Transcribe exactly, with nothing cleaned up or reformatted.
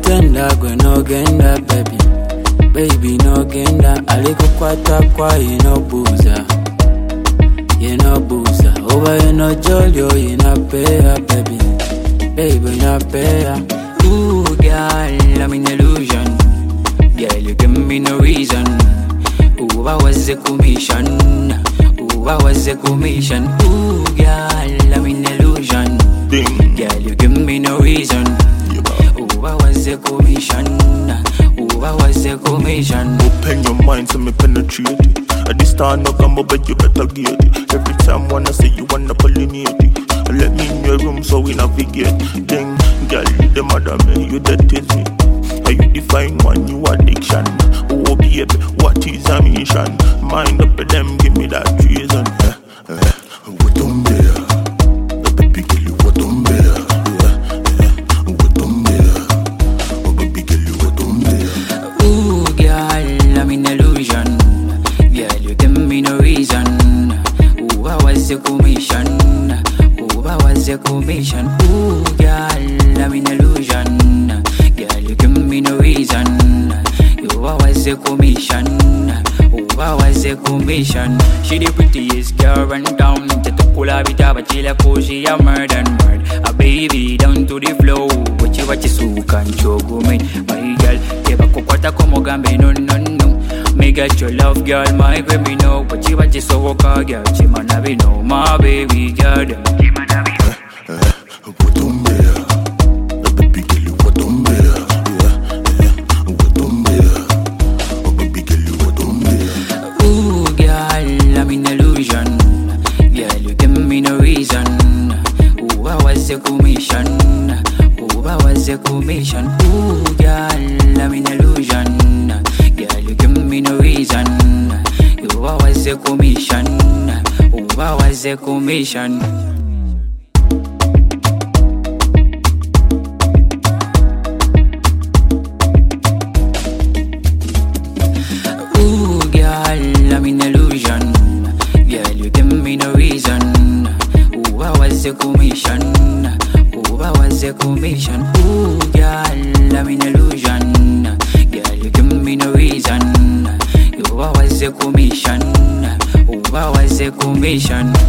genda gwe no genda baby. Baby no genda alikukwata kwa you no boozer. You no boozer. Over you no jolly, you no pay baby. Baby no pay. Ooh girl, I'm in illusion. Girl, you give me no reason. Ooh, I was a commission. Ooh, I was a commission. Ooh girl, I'm in illusion. Ding. Girl, you give me no reason. Ooh, I was a commission. Ooh, I was a commission. Open your mind so me penetrate it. At this time no come but you better get it. Every time wanna say you wanna pollinate it. Let me in your room so we navigate. Ding, girl, you the mother me, you the me. How you define one new addiction? Oh baby, what is a mission? Mind up with them, give me that reason. Eh, eh. What on there? The baby girl, you what on there? Yeah, yeah. What on there? Oh baby girl, you what on there? Ooh girl, I'm in illusion. Girl, you give me no reason. Ooh, I was a commission. Ooh, I was a commission. Ooh girl, I'm in illusion. Girl, you give me no reason. You I was a commission. Ooh, I was a commission. She the prettiest girl in town. Tetukula vita bachila koshi ya murder murder. A baby down to the flow. Wachi wachi suka nchogo me. My girl, keba kukwata como gambe no no no. Me get your love girl, my criminal. Wachi wachi so waka girl. Chima na be no my baby girl. Chima na be. Eh, eh. What on there? The baby girl, you what on there? Yeah, yeah. What on there? Oh baby girl, you what on there? Ooh girl, I'm in illusion. Girl, you give me no reason. Ooh, I was a commission. Ooh, I was a commission. Ooh girl, I'm in illusion. Girl, you give me no reason. You I was a commission. Ooh, I was a commission. Ooh girl, I'm in illusion. Girl, you give me no reason. Ooh, I was a commission. Ooh, I was a commission. Ooh girl, I'm in illusion. Girl, you give me no reason. You I was a commission. Ooh, I was a commission.